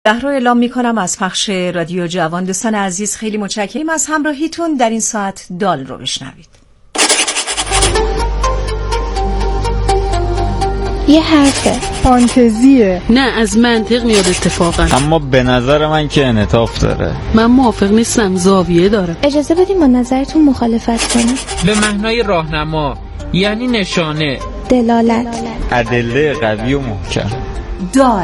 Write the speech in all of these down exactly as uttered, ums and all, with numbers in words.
ده رو اعلام می کنم از پخش رادیو جوان. دوستان عزیز خیلی متشکرم از همراهیتون. در این ساعت دال رو بشنوید. یه حرفه، فانتزیه، نه از منطق میاد اتفاقا، اما به نظر من که انعطاف داره. من موافق نیستم، زاویه داره. اجازه بدیم با نظرتون مخالفت کنیم. به معنای راهنما، یعنی نشانه، دلالت، ادله قوی و محکم. دال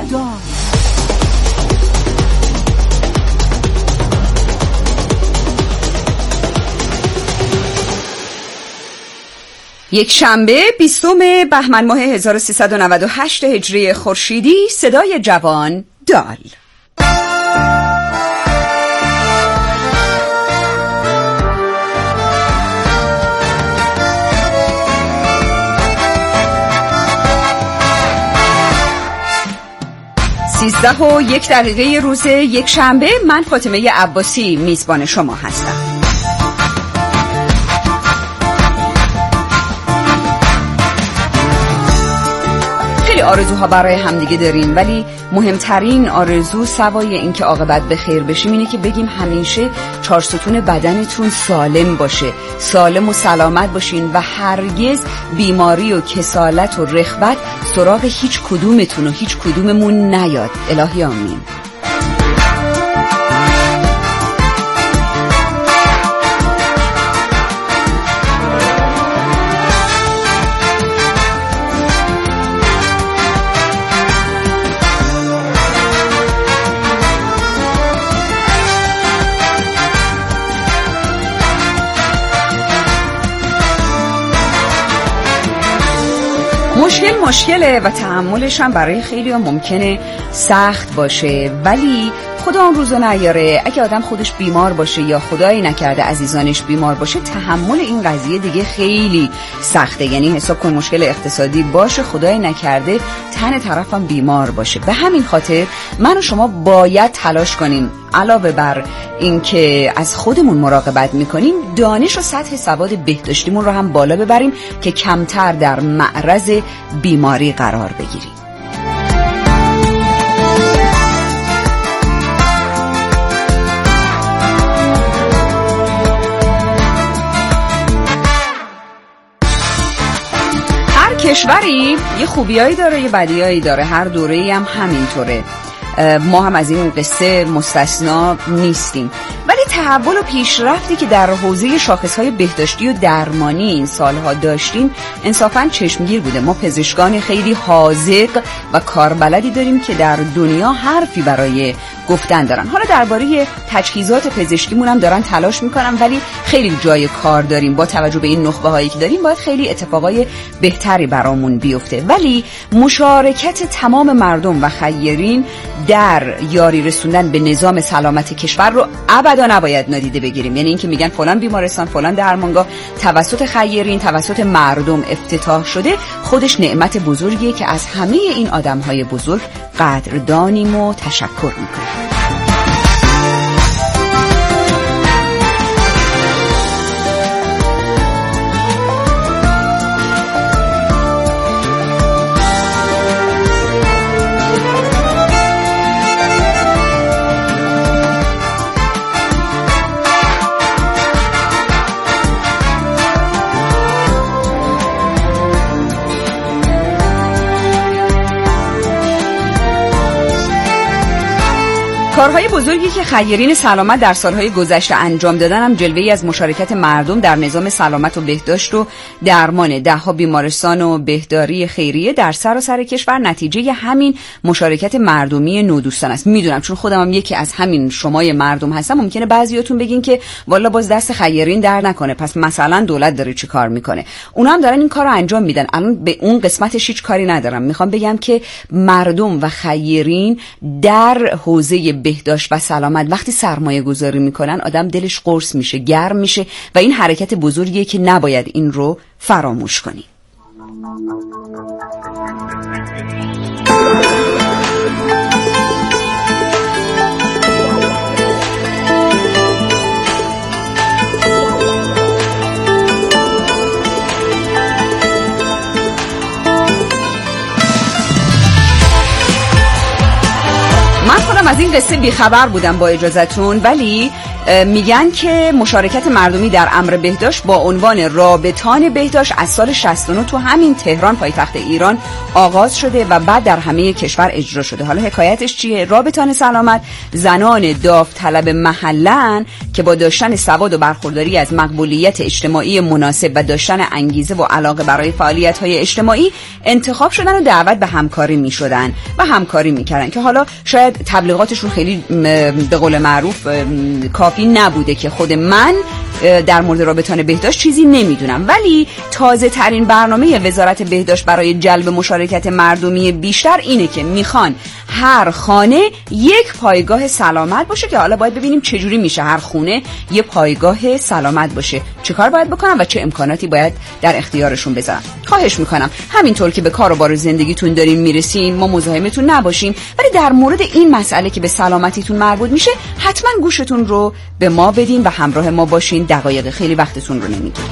یک شنبه بیستم بهمن ماه هزار و سیصد و نود و هشت هجری خورشیدی. صدای جوان، دال. سیزده و یک دقیقه روز یک شنبه. من فاطمه عباسی میزبان شما هستم. آرزوها برای همدیگه داریم، ولی مهمترین آرزو سوای این که عاقبت به خیر بشیم اینه که بگیم همیشه چهار ستون بدنتون سالم باشه، سالم و سلامت باشین و هرگز بیماری و کسالت و رخوت سراغ هیچ کدومتون و هیچ کدوممون نیاد. الهی آمین. مشکل مشکله و تحملش هم برای خیلی ها ممکنه سخت باشه، ولی خدا اون روزو نیاره. اگه آدم خودش بیمار باشه یا خدایی نکرده عزیزانش بیمار باشه، تحمل این قضیه دیگه خیلی سخته. یعنی حساب کن مشکل اقتصادی باشه، خدایی نکرده تن طرفم بیمار باشه. به همین خاطر من و شما باید تلاش کنیم علاوه بر این که از خودمون مراقبت میکنیم، دانش و سطح سواد بهداشتیمون رو هم بالا ببریم که کمتر در معرض بیماری قرار بگیریم. هر کشوری یه خوبیایی داره یه بدیایی داره، هر دوره‌ای هم همینطوره. ما هم از این قصه مستثنا نیستیم، ولی تحول و پیشرفتی که در حوزه شاخصهای بهداشتی و درمانی این سالها داشتیم انصافاً چشمگیر بوده. ما پزشکان خیلی حاذق و کاربلدی داریم که در دنیا حرفی برای گفتن دارن. حالا درباره تجهیزات پزشکیمون هم دارن تلاش میکنن، ولی خیلی جای کار داریم. با توجه به این نخبه هایی که داریم باید خیلی اتفاقای بهتری برامون بیفته، ولی مشارکت تمام مردم و خیرین در یاری رسوندن به نظام سلامت کشور رو ابدا نباید نادیده بگیریم. یعنی این که میگن فلان بیمارستان، فلان درمانگاه توسط خیرین، توسط مردم افتتاح شده، خودش نعمت بزرگیه که از همه این آدمهای بزرگ قدردانیم و تشکر میکنیم. کارهای بزرگی که خیرین سلامت در سالهای گذشته انجام دادن هم جلوه‌ای از مشارکت مردم در نظام سلامت و بهداشت و درمان ده‌ها بیمارستان و بهداری خیریه در سراسر کشور نتیجه همین مشارکت مردمی نودوستان است. میدونم چون خودم هم یکی از همین شمای مردم هستم، ممکنه بعضیاتون بگین که والا باز دست خیرین در نکنه، پس مثلا دولت داره چی کار میکنه. اونا هم دارن این کارو انجام میدن. الان به اون قسمتش هیچ کاری ندارم. میخوام بگم که مردم و خیرین در حوزه بهداشت و سلامت وقتی سرمایه گذاری میکنن، آدم دلش قرص میشه، گرم میشه و این حرکت بزرگیه که نباید این رو فراموش کنیم. من خودم از این این قصه بیخبر بودم با اجازهتون، ولی میگن که مشارکت مردمی در امر بهداشت با عنوان رابطان بهداشت از سال شصت و نه تو همین تهران پایتخت ایران آغاز شده و بعد در همه کشور اجرا شده. حالا حکایتش چیه؟ رابطان سلامت زنان داوطلب محلن که با داشتن سواد و برخورداری از مقبولیت اجتماعی مناسب و داشتن انگیزه و علاقه برای فعالیت‌های اجتماعی انتخاب شدن و دعوت به همکاری می‌شدن و همکاری می‌کردن که حالا شاید تبلیغاتشون خیلی به قول معروف کافی نبوده که خود من در مورد رابطان بهداشت چیزی نمیدونم، ولی تازه ترین برنامه وزارت بهداشت برای جلب مشارکت مردمی بیشتر اینه که میخوان هر خانه یک پایگاه سلامت باشه که حالا باید ببینیم چجوری میشه هر خونه یه پایگاه سلامت باشه، چه کار باید بکنم و چه امکاناتی باید در اختیارشون بذارم. خواهش میکنم همینطور که به کار و بار زندگیتون دارین میرسین ما مزاحمتون نباشیم، ولی در مورد این مسئله که به سلامتیتون مربوط میشه حتما گوشتون رو به ما بدین و همراه ما باشین. دقایق خیلی وقتتون رو نمیگیریم.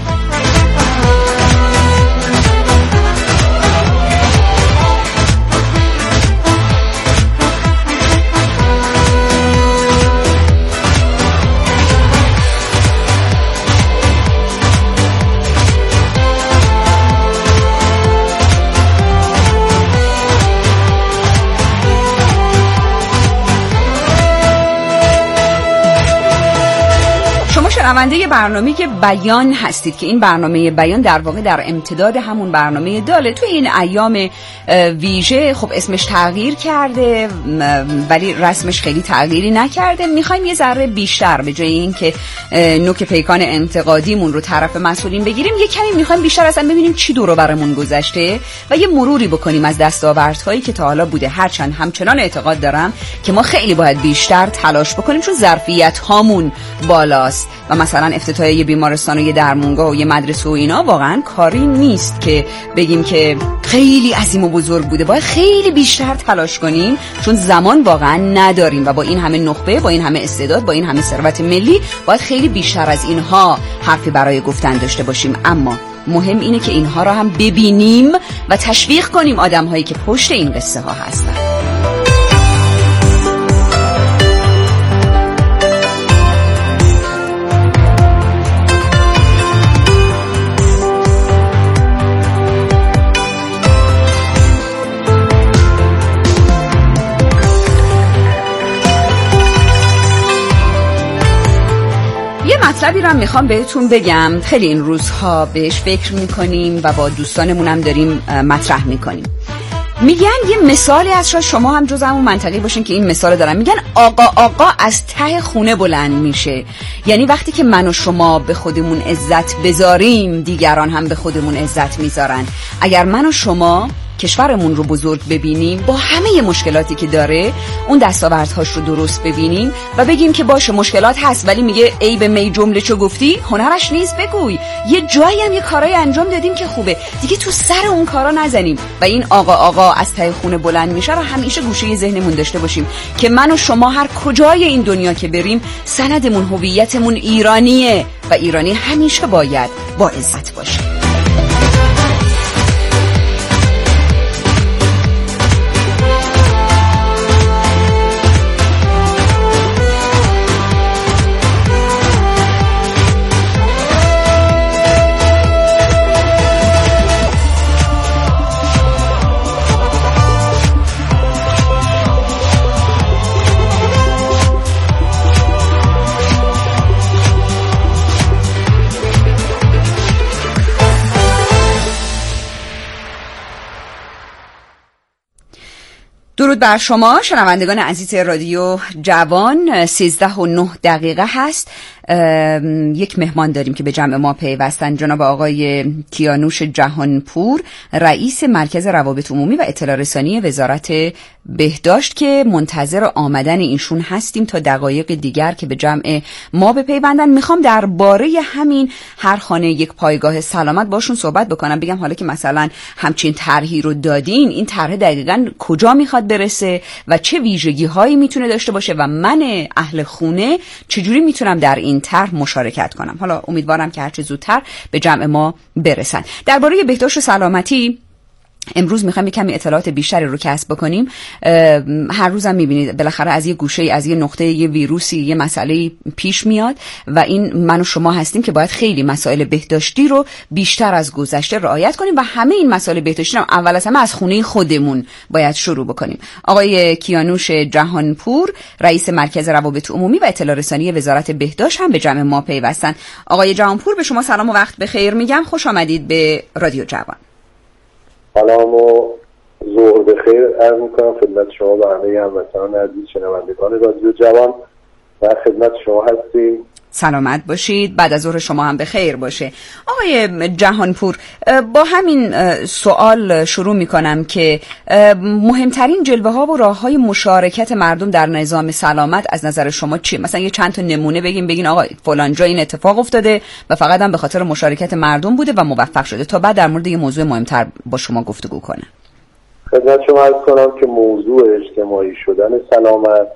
شنونده برنامه که بیان هستید که این برنامه بیان در واقع در امتداد همون برنامه داله. توی این ایام ویژه خب اسمش تغییر کرده ولی رسمش خیلی تغییری نکرده. میخوایم یه ذره بیشتر به جای این که نوک پیکان انتقادیمون رو طرف مسئولین بگیریم، یه کمی میخوایم بیشتر اصلا ببینیم چی دور و برمون گذشته و یه مروری بکنیم از دستاوردهایی که تا حالا بوده. هرچند همچنان اعتقاد دارم که ما خیلی باید بیشتر تلاش بکنیم چون ظرفیت هامون بالاست و مثلا افتتاح یه بیمارستان و یه درمونگاه و یه مدرسه و اینا واقعا کاری نیست که بگیم که خیلی عظیم و بزرگ بوده. باید خیلی بیشتر تلاش کنیم چون زمان واقعا نداریم و با این همه نخبه، با این همه استعداد، با این همه ثروت ملی باید خیلی بیشتر از اینها حرفی برای گفتن داشته باشیم. اما مهم اینه که اینها را هم ببینیم و تشویق کنیم آدم‌هایی که پشت این قصه ها هستن. مطلبی رو میخوام بهتون بگم، خیلی این روزها بهش فکر میکنیم و با دوستانمونم داریم مطرح میکنیم. میگن یه مثالی از شاید شما هم جز همون منطقی باشین که این مثال دارن. میگن آقا آقا از ته خونه بلند میشه، یعنی وقتی که من و شما به خودمون عزت بذاریم دیگران هم به خودمون عزت میذارن. اگر من و شما کشورمون رو بزرگ ببینیم با همه مشکلاتی که داره اون دستاوردهاش رو درست ببینیم و بگیم که باشه مشکلات هست ولی میگه ای به می جمله چو گفتی هنرش نیز بگوی، یه جایی هم یه کارای انجام دادیم که خوبه دیگه تو سر اون کارا نزنیم و این آقا آقا از ته خونه بلند میشه رو همیشه گوشه ذهنمون داشته باشیم که من و شما هر کجای این دنیا که بریم سندمون هویتمون ایرانیه و ایرانی همیشه باید با عزت باشه. درود بر شما شنوندگان عزیز رادیو جوان. سیزده و نه دقیقه هست. یک مهمان داریم که به جمع ما پیوستن، جناب آقای کیانوش جهانپور، رئیس مرکز روابط عمومی و اطلاع رسانی وزارت بهداشت که منتظر آمدن ایشون هستیم تا دقایق دیگر که به جمع ما بپیوندن. میخوام درباره همین هر خانه یک پایگاه سلامت باشون صحبت بکنم، بگم حالا که مثلا همچین طرحی رو دادین، این طرح دقیقاً کجا میخواد برسه و چه ویژگی هایی میتونه داشته باشه و من اهل خونه چجوری میتونم در این طرح مشارکت کنم. حالا امیدوارم که هرچه زودتر به جمع ما برسن. درباره بهداشت و سلامتی امروز میخوایم کمی اطلاعات بیشتری رو کسب بکنیم. هر روزم میبینید بالاخره از یه گوشه، از یه نقطه، یه ویروسی، یه مسئله پیش میاد و این من و شما هستیم که باید خیلی مسائل بهداشتی رو بیشتر از گذشته رعایت کنیم و همه این مسائل بهداشتی رو اول از همه از خونه خودمون باید شروع بکنیم. آقای کیانوش جهانپور، رئیس مرکز روابط عمومی و اطلاع رسانی وزارت بهداشت هم به جمع ما پیوستن. آقای جهانپور، به شما سلام و وقت بخیر میگم. خوش آمدید به رادیو جوان. سلام و ظهر بخیر عرض میکنم خدمت شما و همه هموطنان عزیز شنوندگان رادیو جوان و خدمت شما هستیم. سلامت باشید. بعد از ظهر شما هم بخیر باشه. آقای جهانپور، با همین سوال شروع میکنم که مهمترین جلوه ها و راه های مشارکت مردم در نظام سلامت از نظر شما چیه؟ مثلا یه چند تا نمونه بگیم، بگین آقا فلان جا این اتفاق افتاده و فقط هم به خاطر مشارکت مردم بوده و موفق شده، تا بعد در مورد یه موضوع مهمتر با شما گفتگو کنم. خدمت شما عرض کنم که موضوع اجتماعی شدن سلامت،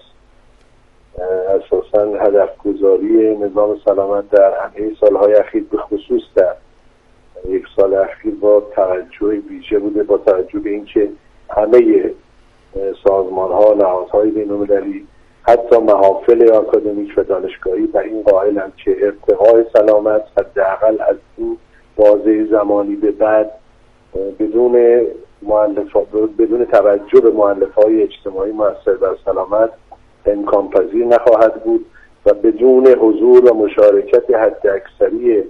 اساساً هدف گذاری نظام سلامت در همه سالهای اخیر، به خصوص در یک سال اخیر با توجه ویژه بوده، با توجه به اینکه همه سازمان‌ها، نهادهای بین‌المللی، حتی محافل آکادمیک و دانشگاهی بر این قائلند که ارتقاء سلامت حداقل از این بازه زمانی به بعد بدون مؤلفات، بدون توجه به مؤلفه‌های اجتماعی مؤثر بر سلامت امکان پذیر نخواهد بود و بدون حضور و مشارکت حداکثری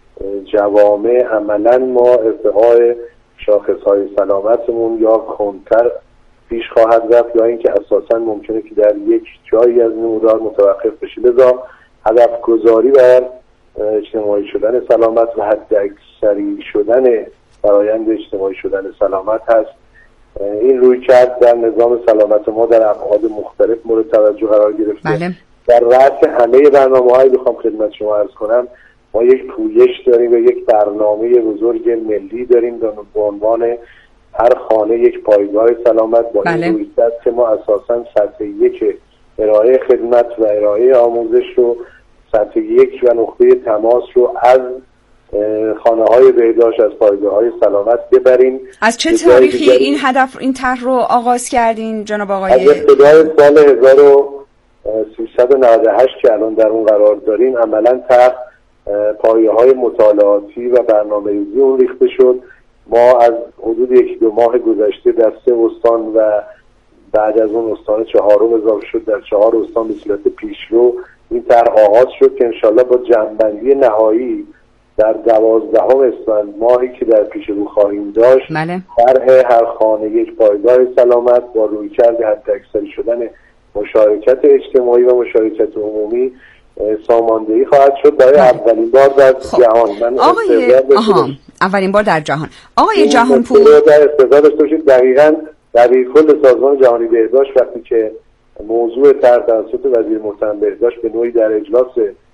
جوامع عملا ما ارتقاء شاخصهای سلامتمون یا کندتر پیش خواهد رفت یا اینکه اساسا ممکنه که در یک جایی از نمودار متوقف بشه. لذا هدف گذاری بر اجتماعی شدن سلامت و حداکثری شدن فرآیند اجتماعی شدن سلامت هست. این روی کرد در نظام سلامت ما در ابعاد مختلف مورد توجه قرار گرفته. بله. در رأس همه برنامه‌هایی بخوام خدمت شما عرض کنم، ما یک پویش داریم و یک برنامه بزرگ ملی داریم به عنوان هر خانه یک پایگاه سلامت. با بله. این روی کرد که ما اساساً سطح یک ارائه خدمت و ارائه آموزش رو، سطح یک و نقطه تماس رو از خانه های بهداشت، از پایگاه های سلامت ببریم. از چه تاریخی این هدف، این طرح رو آغاز کردین جناب آقای؟ از ابتدای سال هزار و سیصد و نود و هشت که الان در اون قرار داریم، عملا طرح پایه های مطالعاتی و برنامه‌ریزی اون ریخته شد. ما از حدود یک دو ماه گذشته در سه استان و بعد از اون استان چهارم اضافه شد، در چهار استان به صورت پیشرو این طرح آغاز شد که انشالله با جمع‌بندی نهایی در دوازدهم اسفند ماهی که در پیش رو خواهیم داشت، بله. طرح هر خانه یک پایگاه سلامت با رویکرد حداکثری شدن مشارکت اجتماعی و مشارکت عمومی ساماندهی خواهد شد برای اولین بار در خب. جهان. من آقای آها اولین بار در جهان. آقای جهانپور، در استعداد داشته باشید دقیقاً در کل سازمان جهانی بهداشت وقتی که موضوع طرح توسط وزیر محترم بهداشت به نوعی در اجلاس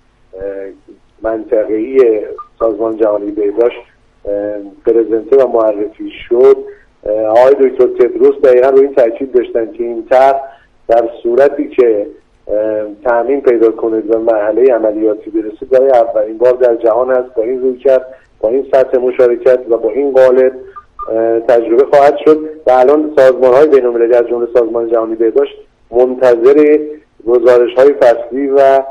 منطقه‌ای سازمان جهانی بهداشت پرزنته و معرفی شد، آقای دکتر تدروس دقیقاً روی این تاکید داشتن که این طرح در صورتی که تامین پیدا کنه و مرحله عملیاتی برسه برای اولین بار در جهان است. با این رویکرد، با این سطح مشارکت و با این قالب تجربه خواهد شد و الان سازمان‌های بین‌المللی از جمله سازمان جهانی بهداشت منتظر گزارش‌های فصلی و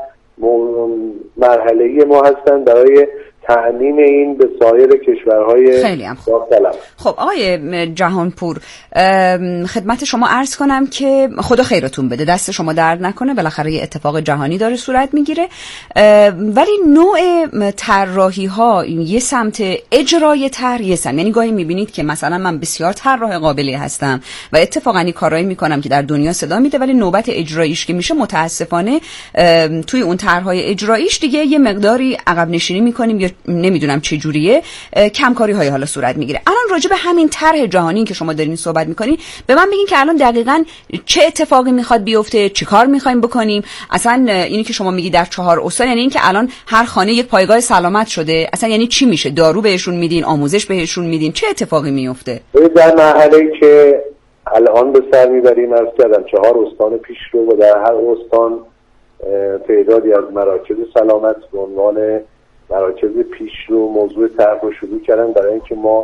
مرحله‌ای ما هستند برای تأمین این به سایر کشورهای داخل. خب آقای جهانپور، خدمت شما عرض کنم که خدا خیرتون بده، دست شما درد نکنه، بالاخره یه اتفاق جهانی داره صورت میگیره، ولی نوع طراحی ها یه سمت، اجرای طرح یه سمت. یعنی گاهی میبینید که مثلا من بسیار طراح قابلی هستم و اتفاقا این کارایی میکنم که در دنیا صدا میده، ولی نوبت اجراییش که میشه متاسفانه توی اون طرح‌های اجراییش دیگه یه مقداری عقب نشینی میکنیم یا نمیدونم چه جوریه، کمکاری های حالا صورت میگیره. الان راجع به همین طرح جهانی که شما دارین صحبت میکنین به من بگین که الان دقیقاً چه اتفاقی میخواد بیفته، چی کار میخوایم بکنیم؟ اصلا اینی که شما میگی در چهار استان، یعنی این که الان هر خانه یک پایگاه سلامت شده، اصلا یعنی چی میشه؟ دارو بهشون میدین، آموزش بهشون میدین، چه اتفاقی میفته؟ در مرحله‌ای که الان به سر میبریم از کردم چهار استان پیشرو و در هر استان تعدادی از مراکز سلامت به عنوان مراکز پیشرو موضوع طرح رو شروع کردن برای اینکه ما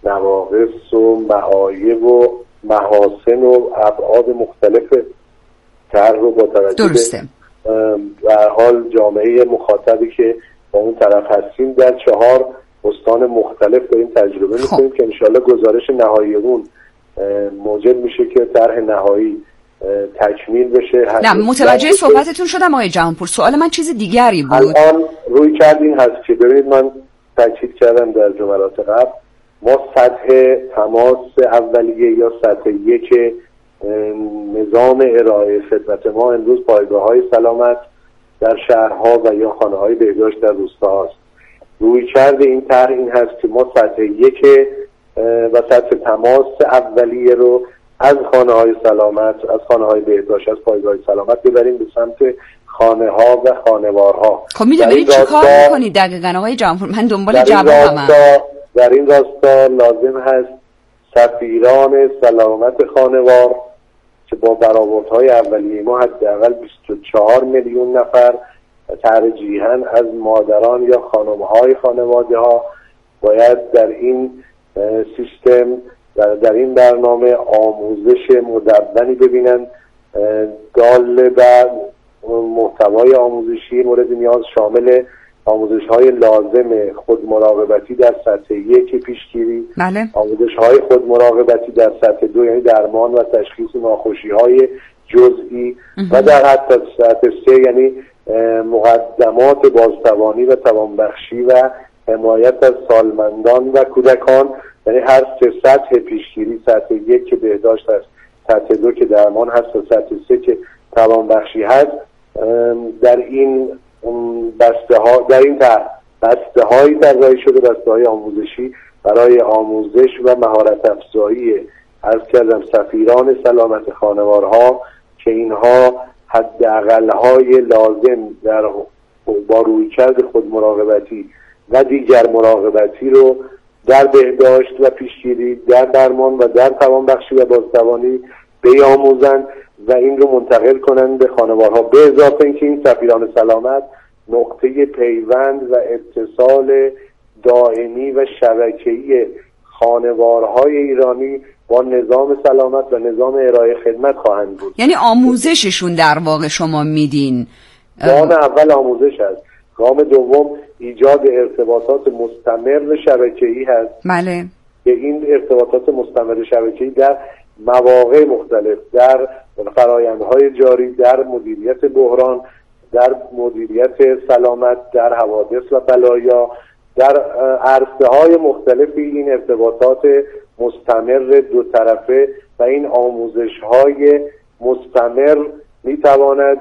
نواقص و معایب و محاسن و ابعاد مختلف طرح رو با توجه درسته. به هر حال جامعه مخاطبی که با اون طرف هستیم در چهار استان مختلف داریم تجربه میکنیم که انشالله گزارش نهایی اون موجب میشه که طرح نهایی تکمیل بشه. نه متوجه صحبتتون شدم آقای جهانپور. سوال من چیز دیگری بود. الان روی کردین هست که ببینید من تاکید کردم در جملات قبل، ما سطح تماس اولیه یا سطح یک نظام ارائه خدمت ما امروز پایگاه‌های سلامت در شهرها و یا خانه‌های بهداشت در روستاهاست. روی کرده این طرح این هست که ما سطح یک و سطح تماس اولیه رو از خانه‌های سلامت، از خانه‌های بهداشت، از پایگاه سلامت ببریم به سمت خانه‌ها و خانوارها. خب میدونید چی کار میکنید دقیقاً آقای جهانپور؟ من دنبال جوابم. در این راستا لازم هست سفیران سلامت خانوار که با برآوردهای اولیه ما حداقل بیست و چهار میلیون نفر ترجیحاً از مادران یا خانم‌های خانواده ها باید در این سیستم در, در این برنامه آموزش مدونی ببینن. دال بر محتوای آموزشی مورد نیاز شامل آموزش های لازم خود مراقبتی در سطح یک پیشگیری، بله. آموزش های خود مراقبتی در سطح دو یعنی درمان و تشخیص ناخوشی های جزئی و در حد سطح سه یعنی مقدمات بازتوانی و توانبخشی و حمایت از سالمندان و کودکان. یعنی هر سه سطح پیشگیری، سطح یک که بهداشت هست، سطح دو که درمان هست و سطح سه که توانبخشی هست، در این بسته ها در این بسته هایی طراحی شده، بسته های آموزشی برای آموزش و مهارت افزایی عرض کردم سفیران سلامت خانوارها که اینها حداقل های لازم در با رویکرد خود مراقبتی و دیگر مراقبتی رو در بهداشت و پیشگیری، در درمان و در توانبخشی و بازتوانی بیاموزند و این رو منتقل کنند به خانوارها. به اضافه اینکه این سفیران سلامت نقطه پیوند و اتصال دائمی و شبکه‌ای خانوارهای ایرانی با نظام سلامت و نظام ارائه خدمت خواهند بود. یعنی آموزششون در واقع شما میدین؟ گام اول آموزش هست، گام دوم ایجاد ارتباطات مستمر شبکه‌ای هست. بله. که این ارتباطات مستمر شبکه‌ای در مواقع مختلف، در فرآیندهای جاری، در مدیریت بحران، در مدیریت سلامت، در حوادث و بلایا، در عرصه‌های مختلفی این ارتباطات مستمر دو طرفه و این آموزش‌های مستمر می‌تواند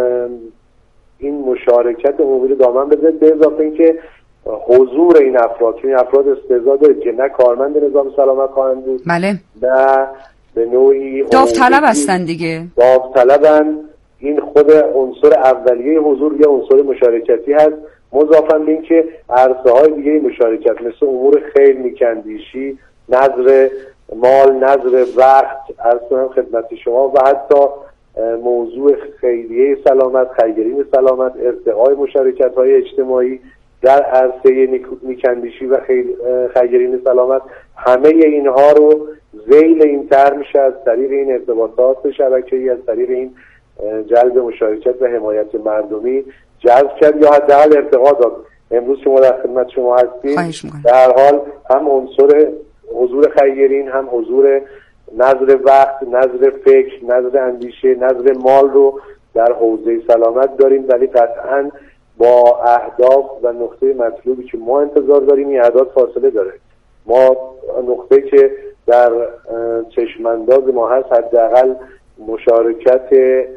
این مشارکت عمومی رو دامن بزنه. به اضافه اینکه حضور این افراد، چون این افراد استعداد داره که نه کارمند نظام سلامت خواهند بود، بله، نه به نوعی داوطلب هستن دیگه، داوطلبن. این خود عنصر اولیه حضور یا عنصر مشارکتی هست، مضافاً به این که عرصه های دیگه مشارکت مثل امور خیر، نیک‌اندیشی، نظر مال، نظر وقت، عرض کنم خدمت شما و حتی موضوع خیریه سلامت، خیرین سلامت، ارتقای مشارکت های اجتماعی در عرصه نیک‌اندیشی و خیرین سلامت، همه اینها رو ذیل این طرح میشه از طریق این ارتباطات شبکه‌ای، از طریق این جلب مشارکت و حمایت مردمی جذب کرد یا حداقل ارتقا داد. امروز شما در خدمت شما هستیم، در حال هم عنصر حضور خیرین، هم حضور نظر وقت، نظر فکر، نظر اندیشه، نظر مال رو در حوزه سلامت داریم، ولی قطعاً با اهداف و نقطه مطلوبی که ما انتظار داریم این اهداف فاصله داره. ما نقطه که در چشمانداز ما هست حداقل مشارکت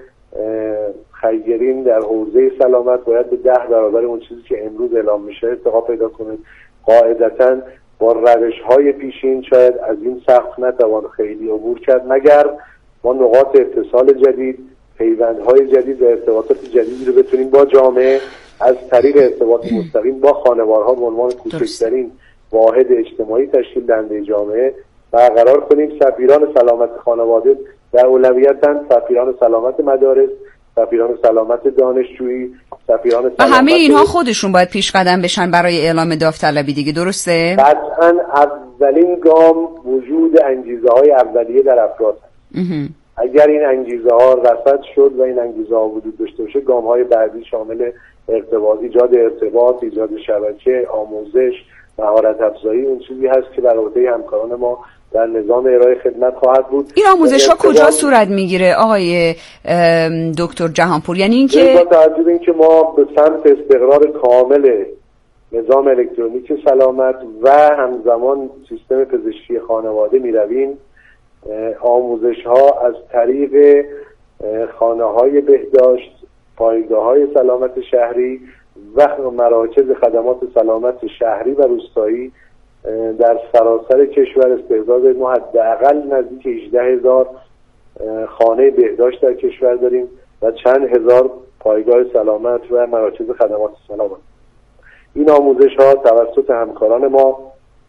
خیرین در حوزه سلامت باید به ده برابر اون چیزی که امروز اعلام میشه ارتقا پیدا کنه. قاعدتاً با روش‌های پیشین شاید از این سقف نتوان خیلی عبور کرد مگر ما نقاط اتصال جدید، پیوندهای جدید و ارتباطات جدیدی رو بتونیم با جامعه از طریق ارتباط مستقیم با خانوارها به عنوان کوچکترین واحد اجتماعی تشکیل دهنده جامعه برقرار کنیم. سفیران سلامت خانواده در اولویتن، سفیران سلامت مدارس، سفیران سلامت دانشجویی، سفیران سلامت و همه اینها خودشون باید پیش قدم بشن برای اعلام داوطلبی دیگه، درسته؟ قطعاً اولین گام وجود انگیزه های اولیه در افراد هست. اگر این انگیزه ها رصد شد و این انگیزه ها وجود داشته باشه، گام های بعدی شامل ارتباط، ایجاد ارتباط، ایجاد شبکه، آموزش، مهارت افزایی اون چیزی هست که در عهده همکاران ما در نظام ارائه خدمت خواهد بود. این آموزش ها کجا صورت میگیره آقای دکتر جهانپور؟ یعنی اینکه با توجه به اینکه ما به سمت استقرار کامل نظام الکترونیک سلامت و همزمان سیستم پزشکی خانواده میرویم، آموزش ها از طریق خانه های بهداشت، پایگاه های سلامت شهری و مراکز خدمات سلامت شهری و روستایی در سراسر کشور استعداد ما حداقل نزدیک هجده هزار خانه بهداشت در کشور داریم و چند هزار پایگاه سلامت و مراکز خدمات سلامت. این آموزش ها توسط همکاران ما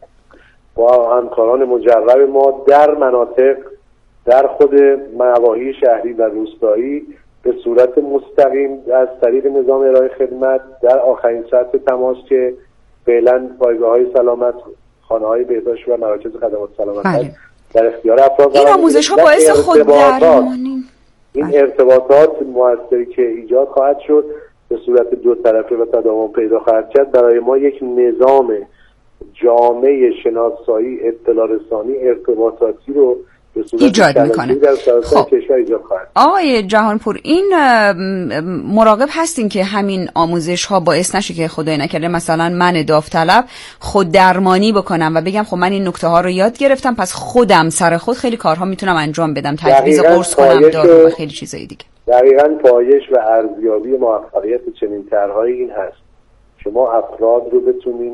با همکاران مجرب ما در مناطق در خود نواحی شهری و روستایی به صورت مستقیم از طریق نظام ارائه خدمت در آخرین سطح تماس که فعلا پایگاه‌های سلامت، خانه‌های بهداشت و مراکز خدمات سلامت هست در اختیار افراد. این آموزش ها باعث خود درمانی، این ارتباطات موثری که ایجاد خواهد شد به صورت دو طرفه و تداوم پیدا خواهد کرد، برای ما یک نظام جامعه شناسایی، اطلاع رسانی، ارتباطاتی رو به صورت ایجاد میکنه. خب کشور ایجاد خواهد. آقای جهانپور، این مراقب هستین که همین آموزش ها باعث نشه که خدای نکرده مثلا من داوطلب خود درمانی بکنم و بگم خب من این نکته ها رو یاد گرفتم پس خودم سر خود خیلی کارها میتونم انجام بدم، تجویز قرص کنم، دارو و خیلی چیزای دیگه. دقیقاً پایش و ارزیابی موفقیت چنین طرح‌هایی این هست شما افراد رو بتونین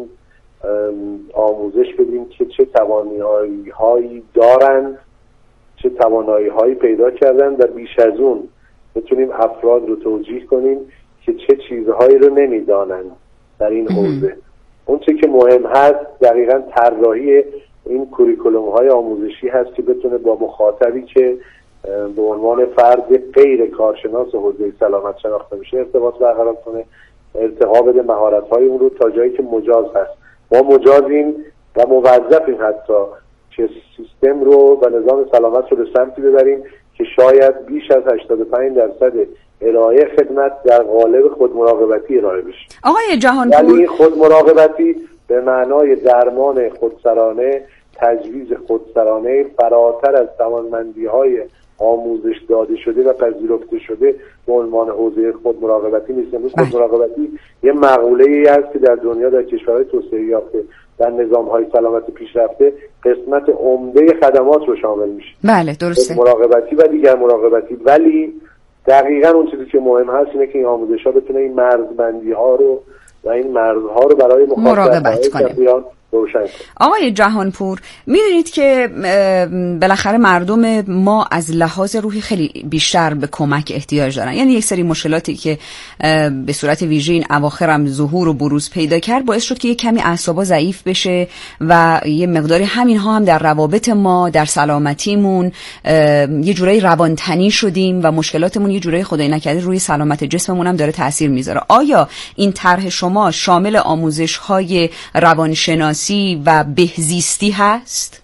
آموزش بدین که چه توانایی‌هایی دارند، چه توانایی‌هایی پیدا کردن و بیش از اون بتونیم افراد رو توجیه کنیم که چه چیزهایی رو نمیدانند در این حوزه. اون چه که مهم هست دقیقاً طراحی این کوریکولوم‌های آموزشی هست که بتونه با مخاطبی که به عنوان فرد غیر کارشناس حوزه سلامت شناخته میشه ارتباط برقرار کنه، ارتقا بده مهارت‌های اون رو تا جایی که مجاز هست. ما مجازیم و موظفیم حتی که سیستم رو و نظام سلامت رو به سمتی ببریم که شاید بیش از هشتاد و پنج درصد ارائه خدمت در قالب خودمراقبتی ارائه بشه. آقای جهانپور، ولی خودمراقبتی به معنای درمان خودسرانه، تجویز خودسرانه فراتر از توانمندی‌های آموزش داده شده و پذیرفته شده به عنوان حوزه خودمراقبتی نیست. امروز خودمراقبتی یه مقوله‌ای است که در دنیا در کشورهای توسعه یافته در نظام‌های سلامت پیشرفته قسمت عمده خدمات رو شامل میشه. بله درسته. مراقبتی و دیگر مراقبتی، ولی دقیقاً اون چیزی که مهم هست اینه که این آموزش‌ها بتونه این مرزبندی‌ها رو و این مرزها رو برای مراقبت کنه. روشن. آقای جهانپور، میدونید که بالاخره مردم ما از لحاظ روحی خیلی بیشتر به کمک احتیاج دارن. یعنی یک سری مشکلاتی که به صورت ویژه این اواخر هم ظهور و بروز پیدا کرد باعث شد که یک کمی اعصابا ضعیف بشه و یه مقداری همین ها هم در روابط ما، در سلامتیمون یه جورایی روانتنی شدیم و مشکلاتمون یه جورایی خدای نکرده روی سلامت جسممون هم داره تاثیر میذاره. آیا این طرح شما شامل آموزش‌های روانشناسی و بهزیستی هست؟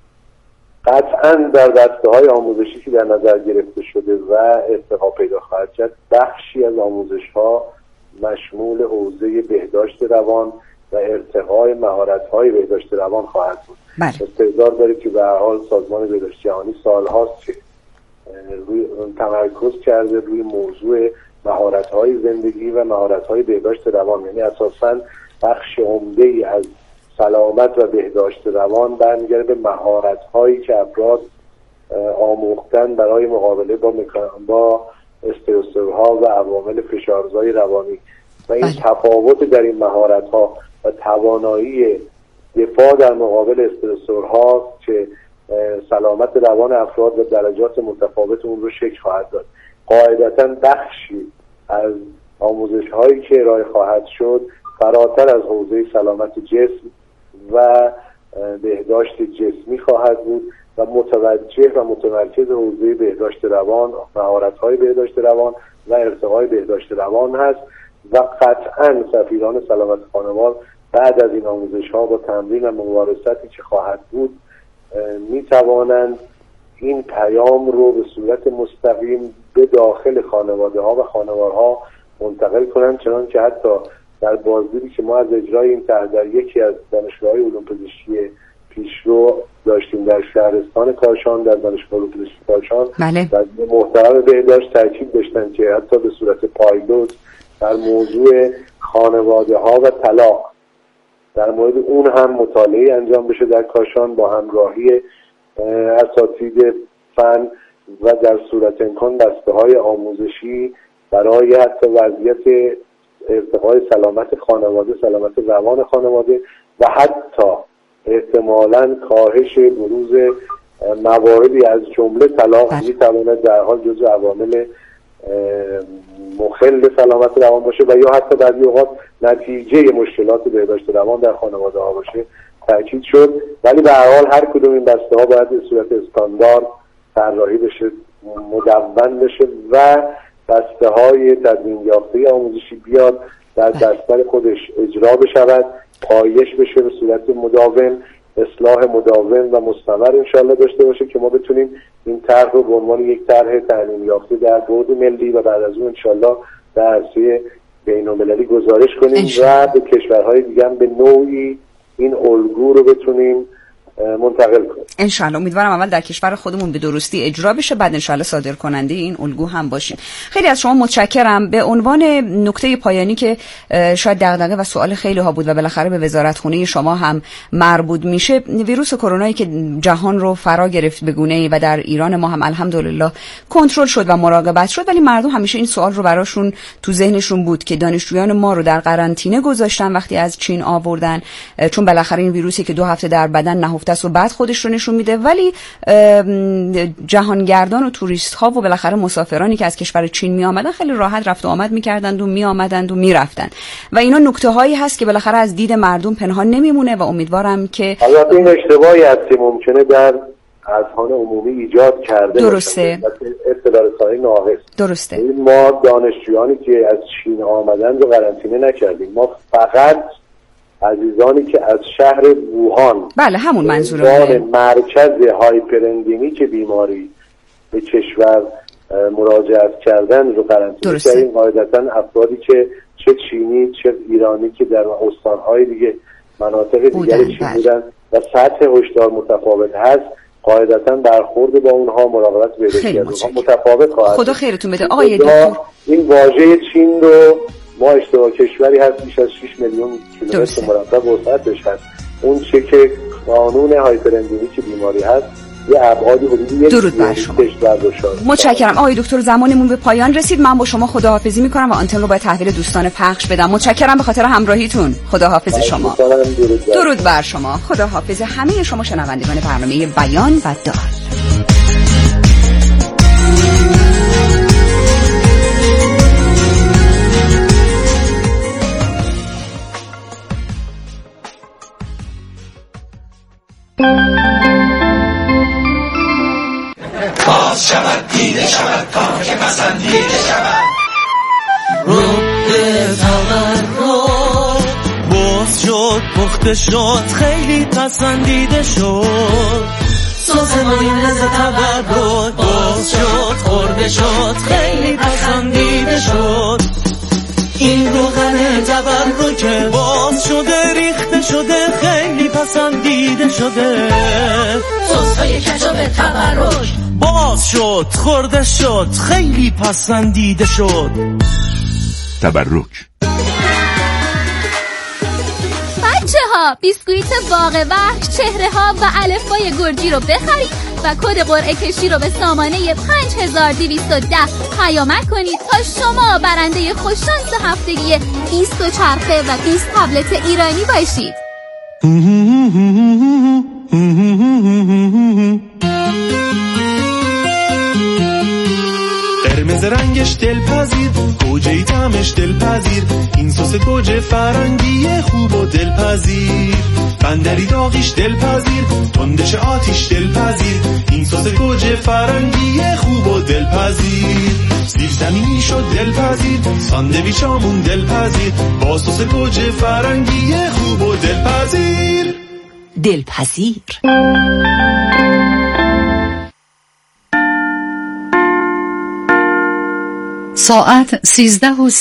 قطعاً در دسته‌های آموزشی که در نظر گرفته شده و ارتقا پیدا خواهد کرد بخشی از آموزش‌ها مشمول حوزه بهداشت روان و ارتقای مهارت‌های بهداشت روان خواهد بود. استعداد داره که به هر حال سازمان بهداشت جهانی سال‌هاست که روی تمرکز کرده روی موضوع مهارت‌های زندگی و مهارت‌های بهداشت روان، یعنی اساساً بخش عمده‌ای از سلامت و بهداشت روان برمیگرده به مهارت‌هایی که افراد آموختن برای مقابله با با استرس‌ها و عوامل فشارزای روانی و این تفاوت در این مهارت‌ها و توانایی دفاع در مقابل استرس‌ها که سلامت روان افراد و درجات متفاوت اون رو شکل خواهد داد. قاعدتاً بخشی از آموزش‌هایی که ارائه خواهد شد فراتر از حوزه سلامت جسم و بهداشت جسمی خواهد بود و متوجه و متمرکز حوزه بهداشت روان، مهارت‌های بهداشت روان و ارتقای بهداشت روان هست و قطعاً سفیران سلامت خانوار بعد از این آموزش ها با تمرین و ممارستی که خواهد بود می توانند این پیام رو به صورت مستقیم به داخل خانواده ها و خانوارها منتقل کنند، چنان که حتی در بازدیدی که ما از اجرای این طرح در یکی از دانشگاه‌های علوم پزشکی پیشرو داشتیم در شهرستان کاشان، در دانشگاه علوم پزشکی کاشان، بله. و محترم بهداشت تاکید داشتن که حتی به صورت پایلوت در موضوع خانواده ها و طلاق در مورد اون هم مطالعه انجام بشه در کاشان با همراهی اساتید فن و در صورت امکان دسته‌های آموزشی برای حتی وضعیت ارتقای سلامت خانواده، سلامت روان خانواده و حتی احتمالاً کاهش بروز مواردی از جمله طلاق میتواند در حال جزو عوامل مخل سلامت روان باشه و یا حتی در اوقات نتیجه مشکلات بهداشت روان در خانواده ها باشه تاکید شد. ولی به هر حال هر کدوم این بسته ها باید به صورت استاندارد طراحی بشه، مدون بشه و بسته های تدوین یافته آموزشی بیاد در بستر خودش اجرا بشود، پایش بشه به صورت مداوم، اصلاح مداوم و مستمر انشالله داشته باشه که ما بتونیم این طرح رو به عنوان یک طرح تعلیم یافته در بعد ملی و بعد از اون انشالله در عرصه بین‌المللی گزارش کنیم و به کشورهای دیگه هم به نوعی این الگو رو بتونیم منتقل کنیم. انشالله امیدوارم اول در کشور خودمون به درستی اجرا بشه، بعد انشالله صادر کننده این الگو هم باشیم. خیلی از شما متشکرم. به عنوان نکته پایانی که شاید دغدغه و سوال خیلی ها بود و بالاخره به وزارتخونه شما هم مربوط میشه، ویروس کرونایی که جهان رو فرا گرفت به گونه‌ای و در ایران ما هم الحمدلله کنترل شد و مراقبت شد، ولی مردم همیشه این سوال رو براشون تو ذهنشون بود که دانشجویان ما رو در قرنطینه گذاشتن وقتی از چین آوردن، چون بالاخره این ویروسی که دو هفته در بدن نهفته است و بعد خودش رو نشون میده، ولی جهانگردان و توریست ها و بالاخره مسافرانی که از کشور چین می آمدن خیلی راحت رفت و آمد میکردند و می آمدند و میرفتند و اینا نکته هایی هست که بالاخره از دید مردم پنهان نمیمونه و امیدوارم که البته این اشتباهی هست که ممکنه در اذهان عمومی ایجاد کرده درسته اطلاع رسانی ناقص. درسته ما دانشجویانی که از چین آمدن رو قرنطینه نکردیم، ما فقط عزیزانی که از شهر ووهان، بله همون منظوره، مرکز هایپر اندمیک بیماری به کشور مراجعت کردن رو قرنطینه کردیم. قاعدتا افرادی که چه چینی چه ایرانی که در استانهای دیگه مناطق دیگر چین بودن و سطح هشدار متفاوت هست، قاعدتا برخورد با اونها مراقبت بهداشتی از اونها متفاوت خواهد. خدا خیرتون بده آقای دکتر. این واژه چین رو ما اشتباه کشوری هست بیش از شش میلیون کیلومتر مربع وسعتش هست، اون چه که قانون هایپر اندمیک بیماری هست یه ابعادی حدودی درود بر شما. متشکرم آقای دکتر، زمانمون به پایان رسید. من با شما خداحافظی میکنم و آنتن رو باید تحویل دوستان پخش بدم. متشکرم به خاطر همراهیتون. خداحافظ شما. درود بر. درود بر شما. خداحافظ همه شما شنوندگان برنامه بیان و دال. باز شود دیده شود تا که پسندیده شود رب تولد باز شد پخته شد خیلی پسندیده شد سازمان لذت تولد باز شد خورده شد خیلی پسندیده شد این روغن تولد که باز شده ریخته شده خیلی پسندیده شده سس‌های کچاپ تبرک باز شد خورده شد خیلی پسندیده شد تبرک. بچه ها بیسکویت باغ وحش چهره ها و الفبای گرجی رو بخرید و کد قرعه کشی رو به سامانه پنج هزار دویست و ده پیامک کنید تا شما برنده خوششانس هفتگی بیست چرخه و بیست تبلت ایرانی باشید. قرمز سس رنگش دلپذیر، گوجه طعمش دلپذیر، این سس گوجه فرنگی خوب و دلپذیر. بندری داغیش دلپذیر، تندش آتیش دلپذیر، این سس گوجه فرنگی خوب و دلپذیر. سیب زمینی شد دلپذیر، ساندویچامون دلپذیر، با سس گوجه فرنگی خوب و دلپذیر. دلپذیر. ساعت سیزده و